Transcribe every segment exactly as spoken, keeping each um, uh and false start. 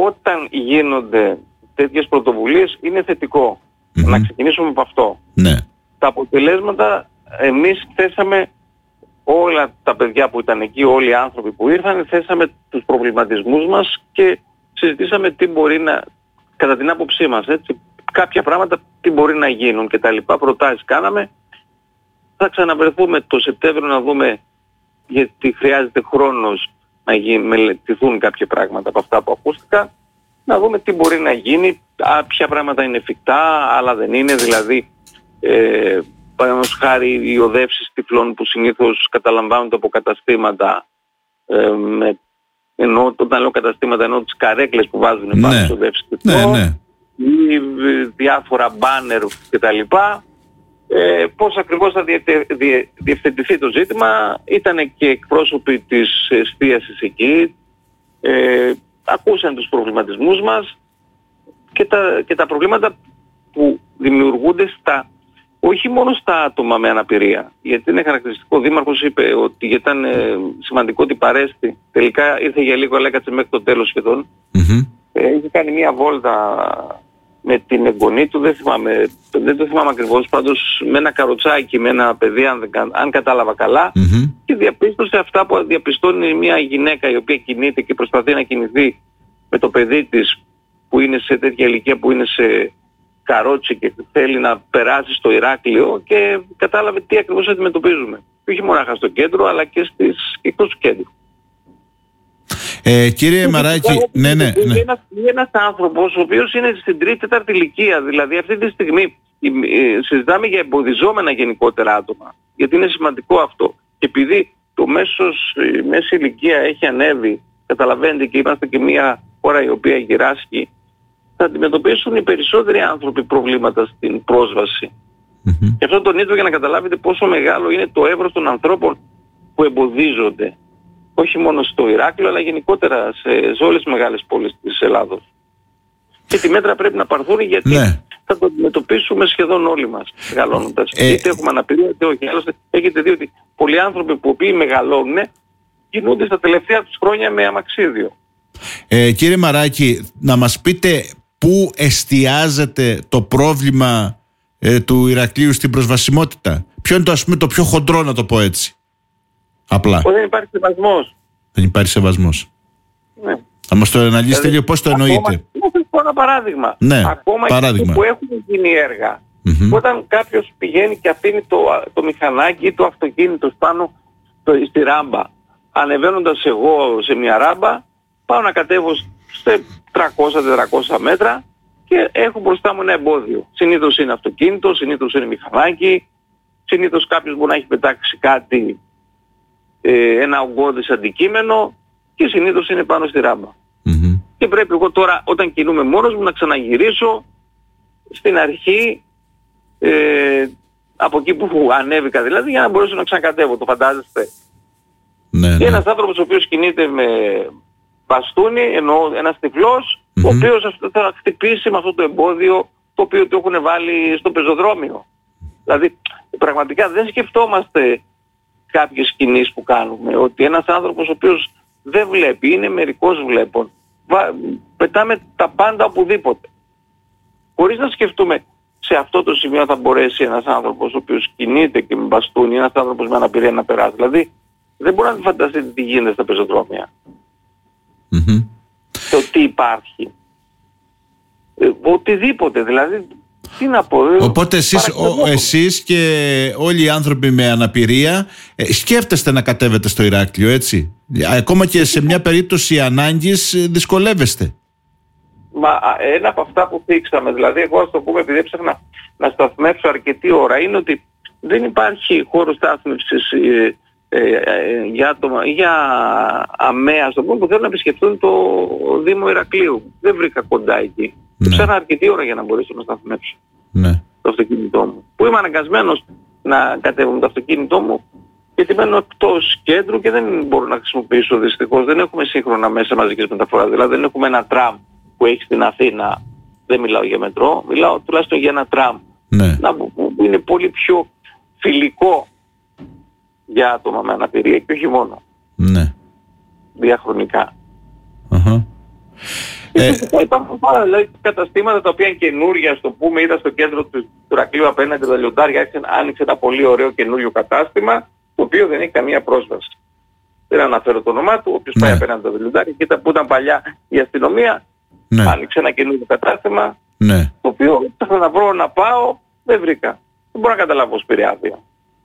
όταν γίνονται τέτοιες πρωτοβουλίες είναι θετικό. Mm-hmm. Να ξεκινήσουμε από αυτό. Ναι. Τα αποτελέσματα, εμείς θέσαμε όλα τα παιδιά που ήταν εκεί, όλοι οι άνθρωποι που ήρθαν, θέσαμε τους προβληματισμούς μας και συζητήσαμε τι μπορεί να, κατά την άποψή μας, έτσι, κάποια πράγματα τι μπορεί να γίνουν και τα λοιπά, προτάσεις κάναμε. Θα ξαναβρεθούμε το Σεπτέμβριο να δούμε, γιατί χρειάζεται χρόνος να γίνει, μελετηθούν κάποια πράγματα από αυτά που ακούστηκαν, να δούμε τι μπορεί να γίνει, ποια πράγματα είναι εφικτά, άλλα δεν είναι, δηλαδή ε, παραδείγματος χάρη οι οδεύσεις τυφλών που συνήθως καταλαμβάνονται από καταστήματα, ε, με, ενώ όταν λέω καταστήματα εννοώ τις καρέκλες που βάζουν πάνω ναι. στις οδεύσεις τυφλών, ναι, ναι. ή διάφορα μπάνερ κτλ. Ε, πώς ακριβώς θα διε, διε, διευθετηθεί το ζήτημα. Ήταν και εκπρόσωποι της εστίασης εκεί, ε, ακούσαν τους προβληματισμούς μας και τα, και τα προβλήματα που δημιουργούνται στα, όχι μόνο στα άτομα με αναπηρία, γιατί είναι χαρακτηριστικό. Ο Δήμαρχος είπε ότι ήταν ε, σημαντικό ότι παρέστη, τελικά ήρθε για λίγο αλλά έκατσε μέχρι το τέλος σχεδόν. Mm-hmm. Ε, είχε κάνει μία βόλτα με την εγγονή του, δεν θυμάμαι, δεν το θυμάμαι ακριβώς, πάντως με ένα καροτσάκι, με ένα παιδί, αν, αν κατάλαβα καλά, mm-hmm. και διαπίστωσε αυτά που διαπιστώνει μια γυναίκα η οποία κινείται και προσπαθεί να κινηθεί με το παιδί της που είναι σε τέτοια ηλικία, που είναι σε καρότσι και θέλει να περάσει στο Ηράκλειο, και κατάλαβε τι ακριβώς αντιμετωπίζουμε. Και όχι μόνο στο κέντρο, αλλά και στις εκτός του κέντρου. Ε, κύριε Μαράκη, ναι, ναι, ναι. Είναι ένας, ένας άνθρωπος ο οποίος είναι στην τρίτη, τέταρτη ηλικία, δηλαδή αυτή τη στιγμή συζητάμε για εμποδιζόμενα γενικότερα άτομα, γιατί είναι σημαντικό αυτό. Και επειδή το μέσος, η μέση ηλικία έχει ανέβει, καταλαβαίνετε, και είμαστε και μια χώρα η οποία γυράσκει, θα αντιμετωπίσουν οι περισσότεροι άνθρωποι προβλήματα στην πρόσβαση. Mm-hmm. Και αυτό τονίζω για να καταλάβετε πόσο μεγάλο είναι το εύρος των ανθρώπων που εμποδίζονται. Όχι μόνο στο Ηράκλειο, αλλά γενικότερα σε, σε όλες τις μεγάλες πόλεις της Ελλάδος. Και τη μέτρα πρέπει να πάρθουν, γιατί ναι. θα το αντιμετωπίσουμε σχεδόν όλοι μας μεγαλώνοντας. Ε, είτε έχουμε αναπηρία, είτε όχι. Άλλωστε έχετε δει ότι πολλοί άνθρωποι που οποίοι μεγαλώνουν κινούνται στα τελευταία τους χρόνια με αμαξίδιο. Ε, κύριε Μαράκη, να μας πείτε πού εστιάζεται το πρόβλημα ε, του Ηρακλείου στην προσβασιμότητα. Ποιο είναι το, ας πούμε, το πιο χοντρό, να το πω έτσι. Απλά. Δεν υπάρχει σεβασμός. Δεν υπάρχει σεβασμός. Ναι. Θα μας το αναλύσετε δηλαδή, λίγο πώς το εννοείτε. Ακόμα, να σας πω ένα παράδειγμα. Ναι, ακόμα παράδειγμα. που έχουν γίνει έργα. Mm-hmm. Όταν κάποιος πηγαίνει και αφήνει το, το μηχανάκι ή το αυτοκίνητο πάνω στο, στη ράμπα, ανεβαίνοντας εγώ σε μια ράμπα, πάω να κατέβω σε τριακόσια με τετρακόσια μέτρα και έχω μπροστά μου ένα εμπόδιο. Συνήθως είναι αυτοκίνητο, συνήθως είναι μηχανάκι, συνήθως κάποιος μπορεί να έχει πετάξει κάτι, ε, ένα ογκώδες αντικείμενο, και συνήθως είναι πάνω στη ράμπα. Mm-hmm. Και πρέπει εγώ τώρα, όταν κινούμαι μόνος μου, να ξαναγυρίσω στην αρχή, ε, από εκεί που ανέβηκα δηλαδή, για να μπορέσω να ξανακατέβω. Το φαντάζεστε? Ναι, ναι. Και ένας άνθρωπος ο οποίος κινείται με μπαστούνι, εννοώ ένας τυφλός, mm-hmm. ο οποίος θα χτυπήσει με αυτό το εμπόδιο το οποίο το έχουν βάλει στο πεζοδρόμιο. Δηλαδή πραγματικά δεν σκεφτόμαστε κάποιες κινήσεις που κάνουμε, ότι ένας άνθρωπος ο οποίος δεν βλέπει, είναι μερικός βλέπων, πετάμε τα πάντα οπουδήποτε, χωρίς να σκεφτούμε σε αυτό το σημείο θα μπορέσει ένας άνθρωπος ο οποίος κινείται και με μπαστούνι, ένας άνθρωπος με αναπηρία να περάσει. Δηλαδή δεν μπορεί να φανταστείτε τι γίνεται στα πεζοδρόμια. Mm-hmm. Το τι υπάρχει. Ε, οτιδήποτε δηλαδή. Τι να πω, οπότε εσείς, ο, εσείς και όλοι οι άνθρωποι με αναπηρία ε, σκέφτεστε να κατέβετε στο Ηράκλειο, έτσι? Ακόμα και σε μια περίπτωση ανάγκης δυσκολεύεστε. Μα ένα από αυτά που θίξαμε, δηλαδή εγώ ας το πούμε, επειδή έψαχνα να σταθμεύσω αρκετή ώρα, είναι ότι δεν υπάρχει χώρο στάθμευσης ε, ε, ε, για άτομα, για αμαία στο πούμε, που θέλουν να επισκεφτούν το Δήμο Ηρακλείου. Δεν βρήκα κοντά εκεί. Ναι. Ψάχνα αρκετή ώρα για να μπορέσω να σταθμεύσω ναι. το αυτοκίνητό μου. Που είμαι αναγκασμένος να κατέβω με το αυτοκίνητό μου, γιατί μένω εκτός κέντρου και δεν μπορώ να χρησιμοποιήσω δυστυχώς. Δεν έχουμε σύγχρονα μέσα μαζικής μεταφοράς. Δηλαδή δεν έχουμε ένα τραμ που έχει στην Αθήνα. Δεν μιλάω για μετρό, μιλάω τουλάχιστον για ένα τραμ. Ναι. Να, που είναι πολύ πιο φιλικό για άτομα με αναπηρία και όχι μόνο. Ναι. Διαχρονικά. Uh-huh. Ε, υπάρχουν πάρα δηλαδή, καταστήματα τα οποία είναι καινούργια, στο πούμε, είδα στο κέντρο του, του Ηρακλείου απέναντι τα λιοντάρια, άνοιξε ένα πολύ ωραίο καινούριο κατάστημα, το οποίο δεν έχει καμία πρόσβαση. Δεν αναφέρω το όνομά του, όποιος ναι. πάει απέναντι τα λιοντάρια, κοίτα που ήταν παλιά η αστυνομία, ναι. άνοιξε ένα καινούριο κατάστημα, ναι. το οποίο ήθελα να βρω να πάω, δεν βρήκα. Δεν μπορώ να καταλάβω πώς πήρε άδεια.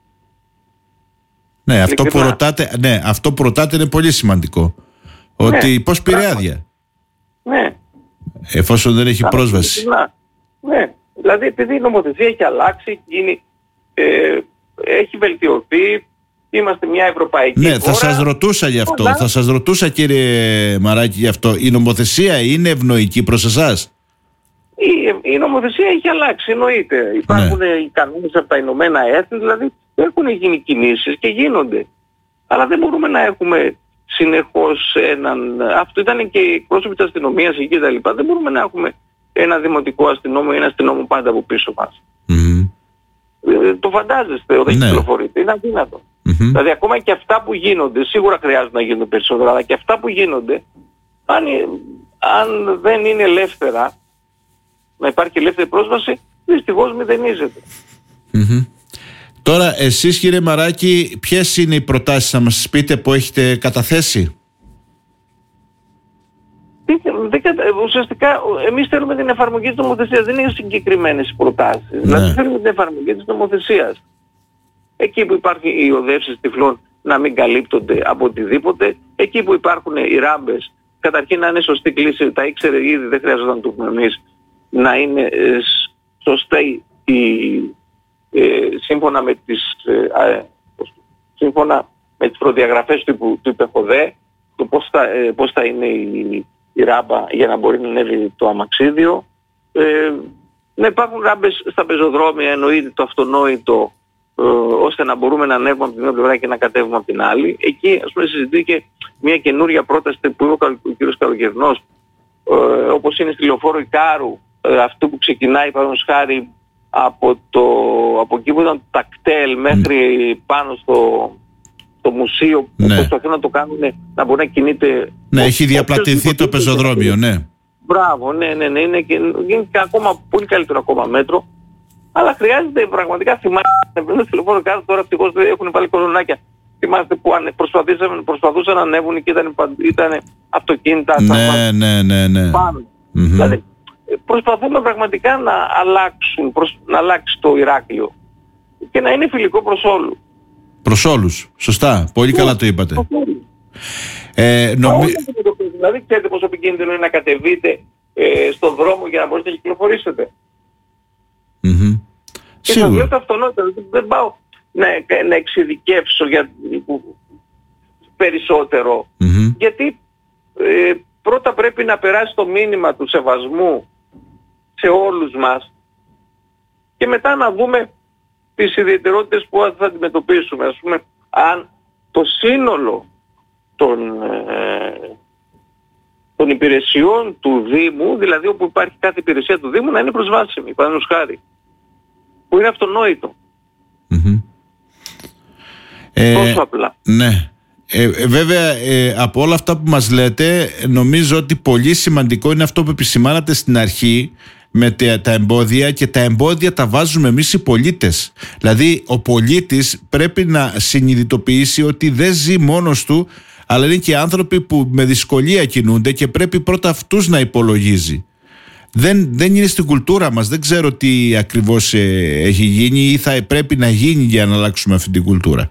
Ναι, αυτό που, ρωτάτε, ναι, αυτό που ρωτάτε είναι πολύ σημαντικό. Ότι ναι, πώς πήρε άδεια. Ναι. Εφόσον δεν έχει πρόσβαση. Να, ναι. Δηλαδή επειδή η νομοθεσία έχει αλλάξει, γίνει, ε, έχει βελτιωθεί, είμαστε μια ευρωπαϊκή ναι, χώρα. Ναι, θα σας ρωτούσα γι' αυτό. Αλλά... Θα σας ρωτούσα κύριε Μαράκη γι' αυτό. Η νομοθεσία είναι ευνοϊκή προς εσάς? Η, η νομοθεσία έχει αλλάξει, εννοείται. Υπάρχουν ναι. οι κανόνες από τα Ηνωμένα Έθνη, δηλαδή έχουν γίνει κινήσεις και γίνονται. Αλλά δεν μπορούμε να έχουμε συνεχώς έναν... Αυτό ήταν και οι πρόσωποι της αστυνομίας εκεί και τα λοιπά. Δεν μπορούμε να έχουμε ένα δημοτικό αστυνόμο ή ένα αστυνόμο πάντα από πίσω μας. Mm-hmm. Ε, το φαντάζεστε όταν ναι. κυκλοφορείτε. Είναι αδύνατο. Mm-hmm. Δηλαδή ακόμα και αυτά που γίνονται, σίγουρα χρειάζεται να γίνουν περισσότερα, αλλά και αυτά που γίνονται, αν, αν δεν είναι ελεύθερα, να υπάρχει ελεύθερη πρόσβαση, δυστυχώς μηδενίζεται. Mm-hmm. Τώρα εσείς κύριε Μαράκη, ποιες είναι οι προτάσεις να μας πείτε που έχετε καταθέσει? Ουσιαστικά εμείς θέλουμε την εφαρμογή της νομοθεσίας, δεν είναι συγκεκριμένες προτάσεις. Ναι. Δηλαδή θέλουμε την εφαρμογή της νομοθεσίας. Εκεί που υπάρχουν οι οδεύσεις τυφλών να μην καλύπτονται από οτιδήποτε, εκεί που υπάρχουν οι ράμπες, καταρχήν να είναι σωστή κλίση, τα ήξερε ήδη, δεν χρειάζεται να το πούμε εμείς, να είναι ε, σωστή η... Ε, σύμφωνα με τις ε, σύμφωνα με τις προδιαγραφές του, του ΥΠΕΧΟΔΕ, το πώς θα, ε, πώς θα είναι η, η ράμπα για να μπορεί να ανέβει το αμαξίδιο, ε, να υπάρχουν ράμπες στα πεζοδρόμια, εννοείται το αυτονόητο, ε, ώστε να μπορούμε να ανέβουμε από την μία πλευρά και να κατέβουμε από την άλλη. Εκεί ας πούμε συζητήθηκε μια καινούρια πρόταση που είπε ο, ο κ. Καλογερνός, ε, όπως είναι στη λεωφόρο Ικάρου, ε, αυτό που ξεκινάει παραδείγματος χάρη από, το, από εκεί που ήταν το τακτέλ μέχρι πάνω στο, το μουσείο που ναι. προσπαθούν να το κάνουν να μπορεί να κινείται. Ναι, ο, έχει διαπλατηθεί το πεζοδρόμιο, ναι. Μπράβο, ναι, ναι, ναι, είναι και, είναι και ακόμα πολύ καλύτερο ακόμα μέτρο. Αλλά χρειάζεται πραγματικά, θυμάστε, να στη λεωφόρο κάτω τώρα ευτυχώς έχουν βάλει κολονάκια. Θυμάστε που προσπαθούσαν, προσπαθούσαν να ανέβουν και ήταν, ήταν αυτοκίνητα. Ναι, ναι, ναι, ναι. Πάνω. Mm-hmm. Δηλαδή, προσπαθούμε πραγματικά να αλλάξουν, προς, να αλλάξει το Ηράκλειο και να είναι φιλικό προς όλους. Προς όλους, σωστά, πολύ καλά το είπατε. Ε, νομι... Δηλαδή ξέρετε πόσο επικίνδυνο είναι να κατεβείτε ε, στον δρόμο για να μπορείτε να κυκλοφορήσετε. Mm-hmm. Και σας λέω το αυτονόητο, δεν πάω να, να εξειδικεύσω για, περισσότερο, mm-hmm. γιατί ε, πρώτα πρέπει να περάσει το μήνυμα του σεβασμού σε όλους μας και μετά να δούμε τις ιδιαιτερότητες που θα αντιμετωπίσουμε. Ας πούμε, αν το σύνολο των, ε, των υπηρεσιών του Δήμου, δηλαδή όπου υπάρχει κάθε υπηρεσία του Δήμου, να είναι προσβάσιμη, παραδείγματος χάρη, που είναι αυτονόητο. Mm-hmm. Τόσο ε, απλά. Ναι. Ε, βέβαια ε, από όλα αυτά που μας λέτε νομίζω ότι πολύ σημαντικό είναι αυτό που επισημάνατε στην αρχή με τα, τα εμπόδια, και τα εμπόδια τα βάζουμε εμείς οι πολίτες. Δηλαδή ο πολίτης πρέπει να συνειδητοποιήσει ότι δεν ζει μόνος του, αλλά είναι και άνθρωποι που με δυσκολία κινούνται και πρέπει πρώτα αυτούς να υπολογίζει. Δεν, δεν είναι στην κουλτούρα μας, δεν ξέρω τι ακριβώς ε, έχει γίνει ή θα πρέπει να γίνει για να αλλάξουμε αυτή την κουλτούρα.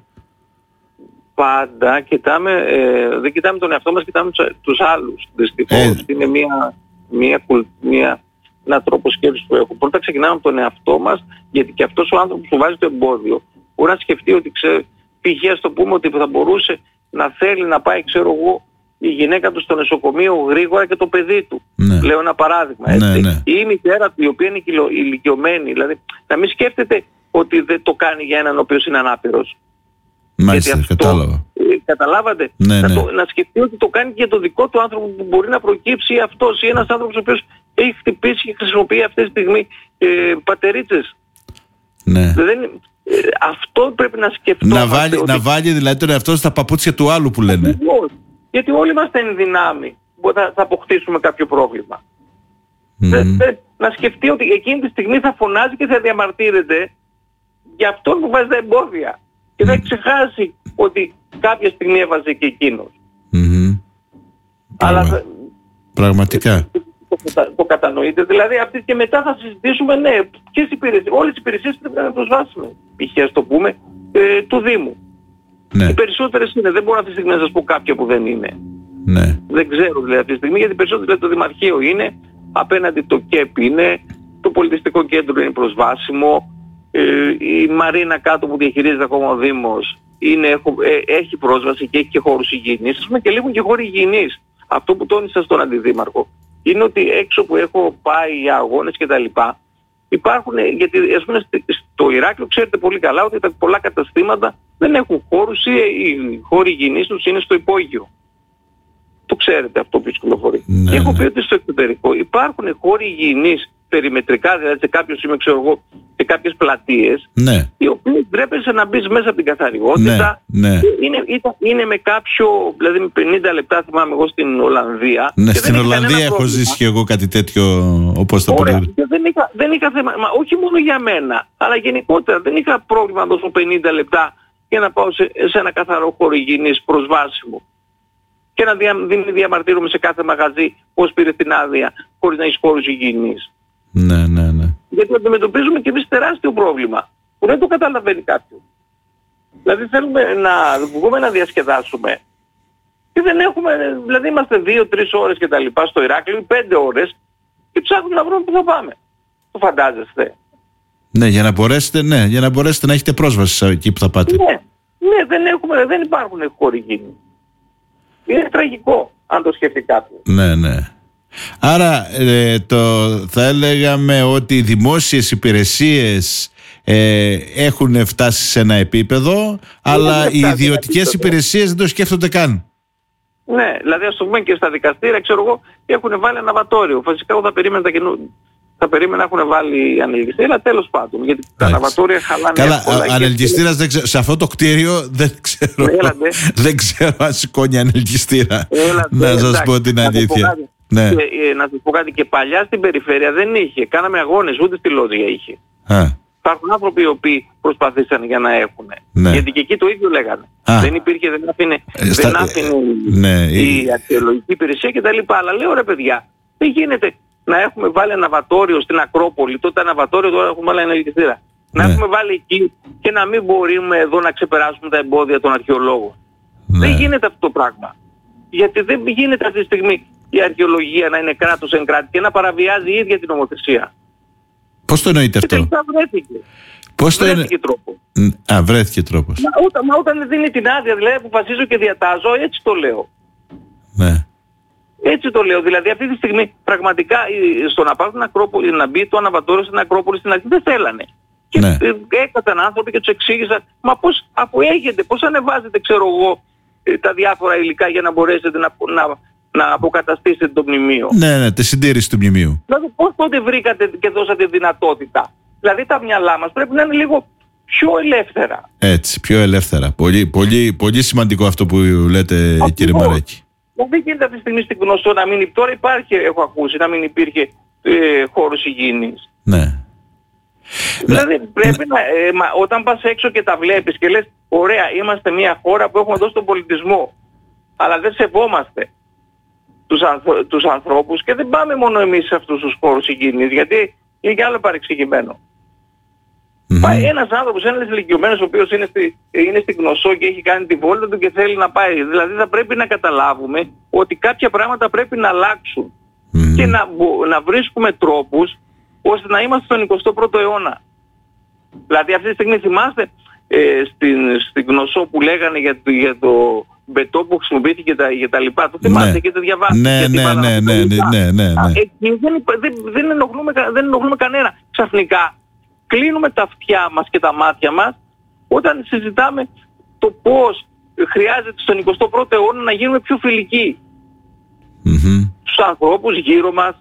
Πάντα κοιτάμε, ε, δεν κοιτάμε τον εαυτό μας, κοιτάμε τους, τους άλλους. Δυστυχώς ε. είναι μια, μια, μια, ένα τρόπο σκέψης που έχω. Πρώτα ξεκινάμε από τον εαυτό μας, γιατί και αυτός ο άνθρωπος που βάζει το εμπόδιο μπορεί να σκεφτεί ότι ξέρει, π.χ. ας το πούμε ότι θα μπορούσε να θέλει να πάει, ξέρω εγώ, η γυναίκα του στο νοσοκομείο γρήγορα και το παιδί του. Ναι. Λέω ένα παράδειγμα. Έτσι. Ναι, ναι. Ή η μητέρα του, η οποία είναι ηλικιωμένη. Δηλαδή, να μην σκέφτεται ότι δεν το κάνει για έναν ο οποίος είναι ανάπηρος. Μάλιστα, αυτό, κατάλαβα. Ε, καταλάβατε. Ναι, να, ναι. Το, να σκεφτεί ότι το κάνει και για τον δικό του άνθρωπο που μπορεί να προκύψει αυτός ή ένας άνθρωπος ο οποίος έχει χτυπήσει και χρησιμοποιεί αυτή τη στιγμή ε, πατερίτσες. Ναι. Δεν, ε, αυτό πρέπει να σκεφτόμαστε. Να βάλει, ότι... να βάλει δηλαδή τον εαυτό στα παπούτσια του άλλου που λένε. Ακριβώς. Γιατί όλοι είμαστε εν δυνάμει. θα, θα αποκτήσουμε κάποιο πρόβλημα. Mm. Δε, δε, να σκεφτεί ότι εκείνη τη στιγμή θα φωνάζει και θα διαμαρτύρεται για αυτόν που βάζει τα εμπόδια. Και θα ξεχάσει ότι κάποια στιγμή έβαζε και εκείνος. Mm-hmm. Αλλά θα... Πραγματικά. Το, το κατανοείτε. Δηλαδή αυτή και μετά θα συζητήσουμε, ναι, ποιες υπηρεσίες, όλες οι υπηρεσίες πρέπει να είναι προσβάσιμες. Π.χ. ας το πούμε, ε, του Δήμου. Ναι. Οι περισσότερες είναι. Δεν μπορώ αυτή τη στιγμή να σας πω κάποια που δεν είναι. Ναι. Δεν ξέρω δηλαδή αυτή τη στιγμή, γιατί περισσότερο δηλαδή, το Δημαρχείο είναι, απέναντι το ΚΕΠ είναι, το πολιτιστικό κέντρο είναι προσβάσιμο, ε, η Μαρίνα κάτω που διαχειρίζεται ακόμα ο Δήμος είναι, έχω, ε, έχει πρόσβαση και έχει και χώρους υγιεινής. Ας πούμε και λείπουν και χώροι υγιεινής. Αυτό που τόνισα στον Αντιδήμαρχο είναι ότι έξω που έχω πάει για αγώνες και τα λοιπά, υπάρχουν, γιατί ας πούμε στο Ηράκλειο ξέρετε πολύ καλά ότι τα πολλά καταστήματα δεν έχουν χώρους ή οι χώροι υγιεινής τους είναι στο υπόγειο. Το ξέρετε αυτό που κυκλοφορεί. Ναι, και έχω ναι. πει ότι στο εξωτερικό υπάρχουν χώροι υγιεινής περιμετρικά, δηλαδή σε κάποιο σημείο ξέρω εγώ, σε κάποιες πλατείες, Ναι. οι οποίες ντρέπεσαι να μπεις μέσα από την καθαριότητα. Ναι, ναι. Είναι, είναι, είναι με κάποιο, δηλαδή με πενήντα λεπτά θυμάμαι εγώ στην Ολλανδία. Ναι, και στην δεν Ολλανδία έχω πρόβλημα. ζήσει και εγώ κάτι τέτοιο, όπως το Ωραία, πολύ. και δεν είχα, δεν είχα θέμα, μα όχι μόνο για μένα, αλλά γενικότερα δεν είχα πρόβλημα να δώσω πενήντα λεπτά για να πάω σε, σε ένα καθαρό χώρο υγιεινής προσβάσιμο. Και να δια, διαμαρτύρομαι σε κάθε μαγαζί πώς πήρε την άδεια χωρίς να έχεις χώρους υγιεινής. Ναι, ναι, ναι. Γιατί αντιμετωπίζουμε και εμείς τεράστιο πρόβλημα που δεν το καταλαβαίνει κάποιος. Δηλαδή θέλουμε να βγούμε να διασκεδάσουμε και δεν έχουμε, δηλαδή είμαστε δύο τρεις ώρες και τα λοιπά στο Ηράκλειο ή πέντε ώρες και ψάχνουμε να βρούμε που θα πάμε. Το φαντάζεστε? Ναι, για να μπορέσετε, ναι, για να μπορέσετε να έχετε πρόσβαση εκεί που θα πάτε. Ναι, ναι, δεν, έχουμε, δεν υπάρχουν χώροι υγιεινής. Είναι τραγικό αν το σκεφτεί κάποιος. Ναι, ναι. Άρα ε, το, θα έλεγαμε ότι οι δημόσιες υπηρεσίες ε, έχουν φτάσει σε ένα επίπεδο, αλλά οι ιδιωτικές υπηρεσίες δεν το σκέφτονται καν. Ναι, δηλαδή ας το πούμε και στα δικαστήρια, ξέρω εγώ, έχουν βάλει αναβατόριο. Φυσικά εγώ θα περίμενα τα καινού... θα περίμενα να έχουν βάλει ανελκυστήρα, αλλά τέλος πάντων, γιατί τα αναβατόρια χαλάνε. Καλά, ανελκυστήρας δεν ξέρω, σε αυτό το κτίριο δεν ξέρω, δεν ξέρω αν σηκώνει ανελκυστήρα. Έλατε, να σας εντάξει, πω την αλήθεια. Ναι. Και, ε, να σας πω κάτι, και παλιά στην περιφέρεια δεν είχε. Κάναμε αγώνες, ούτε στη Λόζια είχε. Α. Υπάρχουν άνθρωποι οι οποίοι προσπαθήσαν για να έχουν. Ναι. Γιατί και εκεί το ίδιο λέγανε. Α. Δεν υπήρχε, δεν άφηνε, ε, στα... δεν άφηνε ναι, η ε... αρχαιολογική υπηρεσία κτλ. Αλλά λέω ρε παιδιά, δεν γίνεται να έχουμε βάλει αναβατόριο στην Ακρόπολη. Τότε αναβατόριο, τώρα έχουμε βάλει ανελκυστήρα. Ναι. Να έχουμε βάλει εκεί και να μην μπορούμε εδώ να ξεπεράσουμε τα εμπόδια των αρχαιολόγων. Ναι. Δεν γίνεται αυτό το πράγμα. Γιατί δεν γίνεται αυτή τη στιγμή η αρχαιολογία να είναι κράτος εν κράτη και να παραβιάζει η ίδια την νομοθεσία. Πώς το εννοείτε αυτό? Και τελικά βρέθηκε. Πώς το βρέθηκε εννο... τρόπο. Α, βρέθηκε τρόπος. Μα όταν, μα όταν δίνει την άδεια, δηλαδή αποφασίζω και διατάζω, έτσι το λέω. Ναι. Έτσι το λέω. Δηλαδή αυτή τη στιγμή πραγματικά στο να πάρουν Ακρόπολη, να μπει το αναβατόριο στην Ακρόπολη στην αρχή δεν θέλανε. Και ναι. έκαταν άνθρωποι και τους εξήγησαν, μα πώς αφού έχετε, πώς ανεβάζετε ξέρω εγώ τα διάφορα υλικά για να μπορέσετε να, να, να αποκαταστήσετε το μνημείο. Ναι, ναι, τη συντήρηση του μνημείου. Δηλαδή πώς τότε βρήκατε και δώσατε δυνατότητα? Δηλαδή τα μυαλά μας πρέπει να είναι λίγο πιο ελεύθερα. Έτσι, πιο ελεύθερα. Πολύ, πολύ, πολύ σημαντικό αυτό που λέτε, αυτό, κύριε Μαράκη. Δεν γίνεται αυτή τη στιγμή στην Γνωστό να μην, τώρα υπάρχει, έχω ακούσει, να μην υπήρχε ε, χώρος υγιεινής. Ναι. Δηλαδή ναι. πρέπει να, ε, μα, όταν πας έξω και τα βλέπεις και λες ωραία, είμαστε μια χώρα που έχουμε δώσει τον πολιτισμό, αλλά δεν σεβόμαστε τους, ανθ, τους ανθρώπους και δεν πάμε μόνο εμείς σε αυτούς τους χώρους υγιεινής, γιατί είναι και άλλο παρεξηγημένο. Mm-hmm. Πάει ένας άνθρωπος, ένας ηλικιωμένος ο οποίος είναι στη, είναι στη Γνωσό και έχει κάνει τη βόλτα του και θέλει να πάει. Δηλαδή θα πρέπει να καταλάβουμε ότι κάποια πράγματα πρέπει να αλλάξουν mm-hmm. και να, να βρίσκουμε τρόπους ώστε να είμαστε στον εικοστό πρώτο αιώνα. Δηλαδή αυτή τη στιγμή θυμάστε ε, στην, στην Γνωσό που λέγανε για το, για το μπετό που χρησιμοποιήθηκε τα, για τα λοιπά. Το θυμάστε ναι. και το διαβάσατε. Ναι, ναι, ναι, ναι, ναι, ναι, ναι. Εκεί δεν, δεν, δεν, ενοχλούμε, δεν ενοχλούμε κανένα. Ξαφνικά κλείνουμε τα αυτιά μας και τα μάτια μας όταν συζητάμε το πώς χρειάζεται στον εικοστό πρώτο αιώνα να γίνουμε πιο φιλικοί mm-hmm. στους ανθρώπους γύρω μας.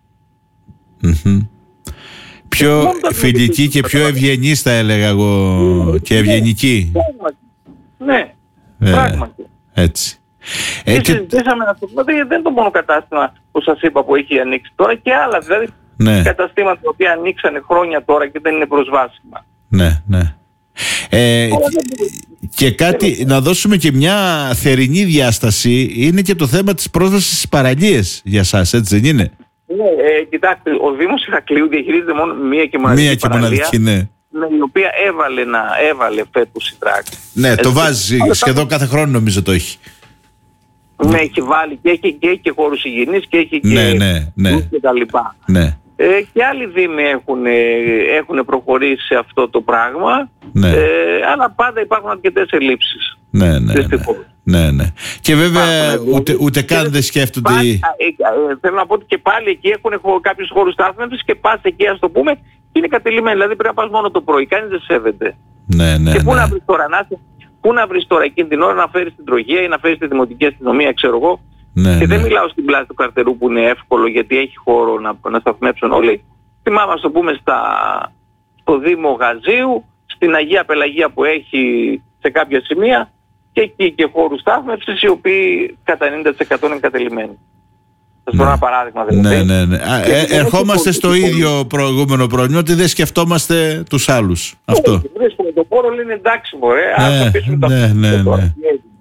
Mm-hmm. Πιο φιλικοί και πιο ευγενείς θα έλεγα εγώ και ευγενικοί. Ναι, ε, πράγματι. Έτσι. Ε, και συζητήσαμε να το πούμε, δεν είναι το μόνο κατάστημα που σας είπα που έχει ανοίξει τώρα, και άλλα δηλαδή ναι. καταστήματα τα οποία ανοίξανε χρόνια τώρα και δεν είναι προσβάσιμα. Ναι, ναι. Ε, και κάτι, να δώσουμε και μια θερινή διάσταση, είναι και το θέμα της πρόσβασης στις παραλίες για σας, έτσι δεν είναι? Ναι, ε, κοιτάξτε, ο Δήμος Ηρακλείου διαχειρίζεται μόνο μία και μοναδική μία και παραλία, μοναδική, ναι. με η οποία έβαλε, να, έβαλε φέτος η τράξη. Ναι, έτσι, το βάζει σχεδόν κάθε χρόνο, νομίζω το έχει. Ναι, έχει βάλει και έχει και, και χώρους υγιεινής και έχει ναι, και, ναι, ναι. και τα λοιπά. Ναι. Ε, και άλλοι δήμοι έχουν, έχουν προχωρήσει σε αυτό το πράγμα, ναι. ε, αλλά πάντα υπάρχουν αρκετές ελλείψεις. Ναι, ναι, ναι, ναι, ναι. Και βέβαια υπάρχουν, ούτε, ούτε καν δεν σκέφτονται... Πάλι, ε, ε, θέλω να πω ότι και πάλι εκεί έχουν κάποιους χώρους στάθμευσης και πας εκεί, ας το πούμε, και είναι κατελημμένοι. Δηλαδή πρέπει να πας μόνο το πρωί, κανείς δεν σέβεται. Ναι, ναι, και πού ναι. να βρεις τώρα, να, πού να βρεις τώρα εκείνη την ώρα να φέρεις την τροχέα ή να φέρεις τη δημοτική αστυνομία, ξέρω εγώ. Ναι, και ναι. δεν μιλάω στην πλάση του Καρτερού που είναι εύκολο γιατί έχει χώρο να, να σταθμεύσουν όλοι. Θυμάμαι, ας το πούμε, στα, στο Δήμο Γαζίου, στην Αγία Πελαγία που έχει σε κάποια σημεία, και εκεί και χώρους στάθμευσης οι οποίοι κατά ενενήντα τοις εκατό είναι κατελημμένοι. Θα σας πω ένα παράδειγμα δηλαδή. Ναι, ναι, ναι. Ε, ερχόμαστε στο ίδιο προηγούμενο πρόβλημα, ότι δεν σκεφτόμαστε τους άλλους. Αυτό. Όχι, βρίσκουμε το χώρο, λένε εντάξει μωρέ, ναι, ας αφήσουμε το ναι, ναι, ναι, ναι.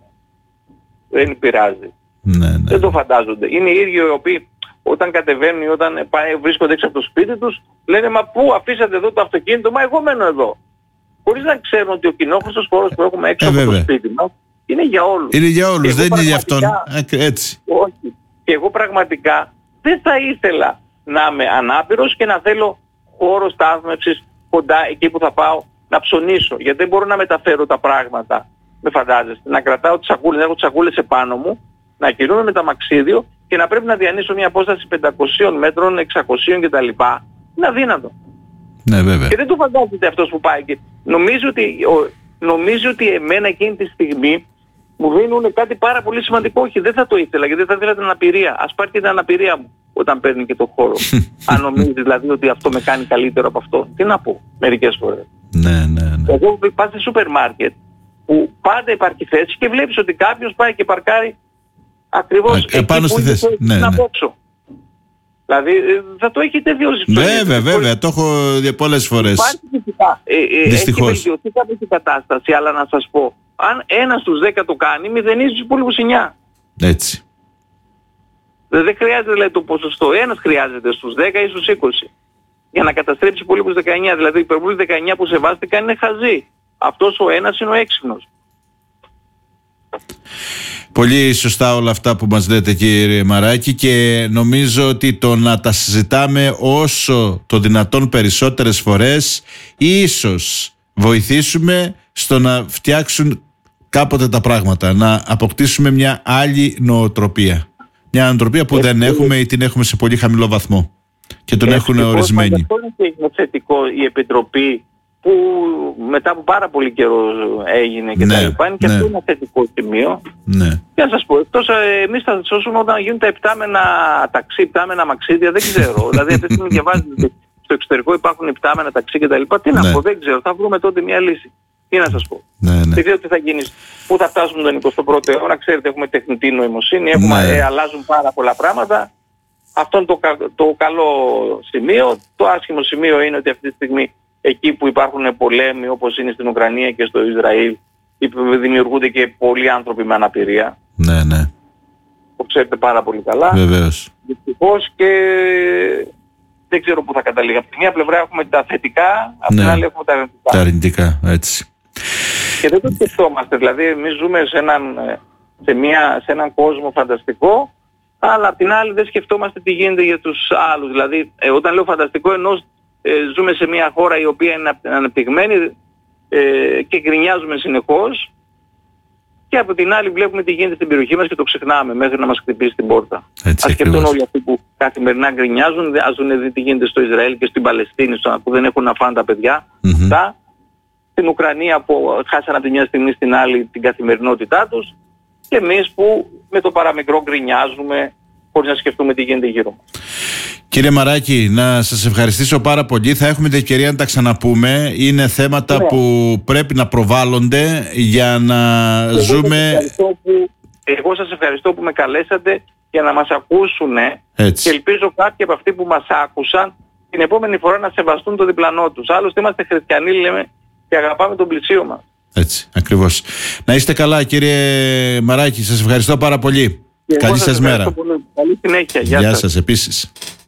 Δεν πειράζει. Ναι, ναι. Δεν το φαντάζονται. Είναι οι ίδιοι οι οποίοι όταν κατεβαίνουν ή όταν βρίσκονται έξω από το σπίτι τους, λένε μα πού αφήσατε εδώ το αυτοκίνητο, μα εγώ μένω εδώ. Χωρίς να ξέρουν ότι ο κοινόχρηστος χώρος που έχουμε έξω ε, από το σπίτι μας είναι για όλους. Είναι για όλους, δεν είναι για αυτόν. Έτσι. Όχι. Και εγώ πραγματικά δεν θα ήθελα να είμαι ανάπηρος και να θέλω χώρο στάθμευσης κοντά εκεί που θα πάω να ψωνίσω. Γιατί δεν μπορώ να μεταφέρω τα πράγματα, με φαντάζεστε. Να κρατάω τις σακούλες, να έχω τις σακούλες επάνω μου, να κινούμαι με τα μαξίδιο και να πρέπει να διανύσω μια απόσταση πεντακοσίων μέτρων, εξακοσίων κτλ. Είναι αδύνατο. Ναι, βέβαια. Και δεν το φαντάζεται αυτός που πάει εκεί. Νομίζω ότι, ο, νομίζω ότι εμένα εκείνη τη στιγμή μου δίνουν κάτι πάρα πολύ σημαντικό. Όχι, δεν θα το ήθελα, γιατί δεν θα ήθελα την αναπηρία. Ας πάρει και την αναπηρία μου όταν παίρνει και το χώρο. Αν νομίζει δηλαδή ότι αυτό με κάνει καλύτερο από αυτό. Τι να πω μερικές φορές. Ναι, ναι, ναι. Εγώ πάω σε σούπερ μάρκετ που πάντα υπάρχει θέση και βλέπεις ότι κάποιος πάει και παρκάρει ακριβώς Α, εκεί πάνω που στη θέση. Ναι, να ναι. απόξω. Δηλαδή θα το έχετε δει όσοι Βέβαια, βέβαια, το έχω δει πολλές φορές. Υπάρχει φυσικά. Ε, ε, Δυστυχώς. Έχει βελτιωθεί κάποια η κατάσταση, αλλά να σας πω, αν ένας στους δέκα το κάνει, μηδενίζει τους υπόλοιπους εννιά. Έτσι. Δεν χρειάζεται δηλαδή το ποσοστό. Ένας χρειάζεται στους δέκα ή στους είκοσι. Για να καταστρέψει τους υπόλοιπους δεκαεννιά. Δηλαδή οι υπερβολείς δεκαεννιά που σεβάστηκαν είναι χαζοί. Αυτός ο ένας είναι ο έξυπνος. Πολύ σωστά όλα αυτά που μας λέτε, κύριε Μαράκη, και νομίζω ότι το να τα συζητάμε όσο το δυνατόν περισσότερες φορές ίσως βοηθήσουμε στο να φτιάξουν κάποτε τα πράγματα, να αποκτήσουμε μια άλλη νοοτροπία. Μια νοοτροπία που δεν έχουμε ή την έχουμε σε πολύ χαμηλό βαθμό και τον έχουν ορισμένοι. Αυτό είναι θετικό η Επιτροπή που μετά από πάρα πολύ καιρό έγινε και ναι, τα λοιπά, είναι και ναι. αυτό ένα θετικό σημείο. Ναι. Και να σας πω, εκτός εμείς θα σώσουμε όταν γίνουν τα επτάμενα ταξί, επτάμενα μαξίδια, δεν ξέρω. Δηλαδή αυτή τη στιγμή διαβάζετε στο εξωτερικό υπάρχουν επτάμενα ταξί και τα λοιπά. Τι να ναι. πω, δεν ξέρω, θα βρούμε τότε μια λύση. Τι να σας πω. Ναι, ναι. Δεν ξέρω τι θα γίνει, πού θα φτάσουμε τον εικοστό πρώτο αιώνα, ξέρετε έχουμε τεχνητή νοημοσύνη, έχουμε, ναι. ε, αλλάζουν πάρα πολλά πράγματα. Αυτό είναι το, το καλό σημείο. Το άσχημο σημείο είναι ότι αυτή τη στιγμή εκεί που υπάρχουν πολέμοι όπως είναι στην Ουκρανία και στο Ισραήλ δημιουργούνται και πολλοί άνθρωποι με αναπηρία. Ναι, ναι. Το ξέρετε πάρα πολύ καλά. Βεβαίως. Δυστυχώς και δεν ξέρω πού θα καταλήγει. Από τη μία πλευρά έχουμε τα θετικά, από ναι. την άλλη έχουμε τα αρνητικά. Τα αρνητικά, έτσι. Και δεν το σκεφτόμαστε. Δηλαδή εμείς ζούμε σε έναν, σε μια, σε έναν κόσμο φανταστικό, αλλά απ' την άλλη δεν σκεφτόμαστε τι γίνεται για τους άλλους. Δηλαδή ε, όταν λέω φανταστικό εννοώ Ε, ζούμε σε μια χώρα η οποία είναι αναπτυγμένη ε, και γκρινιάζουμε συνεχώς και από την άλλη βλέπουμε τι γίνεται στην περιοχή μας και το ξεχνάμε μέχρι να μας χτυπήσει την πόρτα. Έτσι, ας σκεφτούν όλοι αυτοί που καθημερινά γκρινιάζουν, ας δουν δει τι γίνεται στο Ισραήλ και στην Παλαιστίνη που δεν έχουν να φάνε τα παιδιά. Mm-hmm. Τα, στην Ουκρανία που χάσαν από τη μια στιγμή στην άλλη την καθημερινότητά τους και εμείς που με το παραμικρό γκρινιάζουμε χωρίς να σκεφτούμε τι γίνεται γύρω μας. Κύριε Μαράκη, να σας ευχαριστήσω πάρα πολύ. Θα έχουμε την ευκαιρία να τα ξαναπούμε. Είναι θέματα ναι. που πρέπει να προβάλλονται για να Εγώ ζούμε που εγώ σας ευχαριστώ που με καλέσατε για να μας ακούσουν και ελπίζω κάποιοι από αυτοί που μας άκουσαν την επόμενη φορά να σεβαστούν το διπλανό τους. Άλλωστε είμαστε χριστιανοί, λέμε, και αγαπάμε τον πλησίο μας. Έτσι, ακριβώς. Να είστε καλά, κύριε Μαράκη, σας ευχαριστώ πάρα πολύ. Και καλή σας μέρα. Πολύ. Καλή συνέχεια. Γεια, Γεια σας. σας επίσης.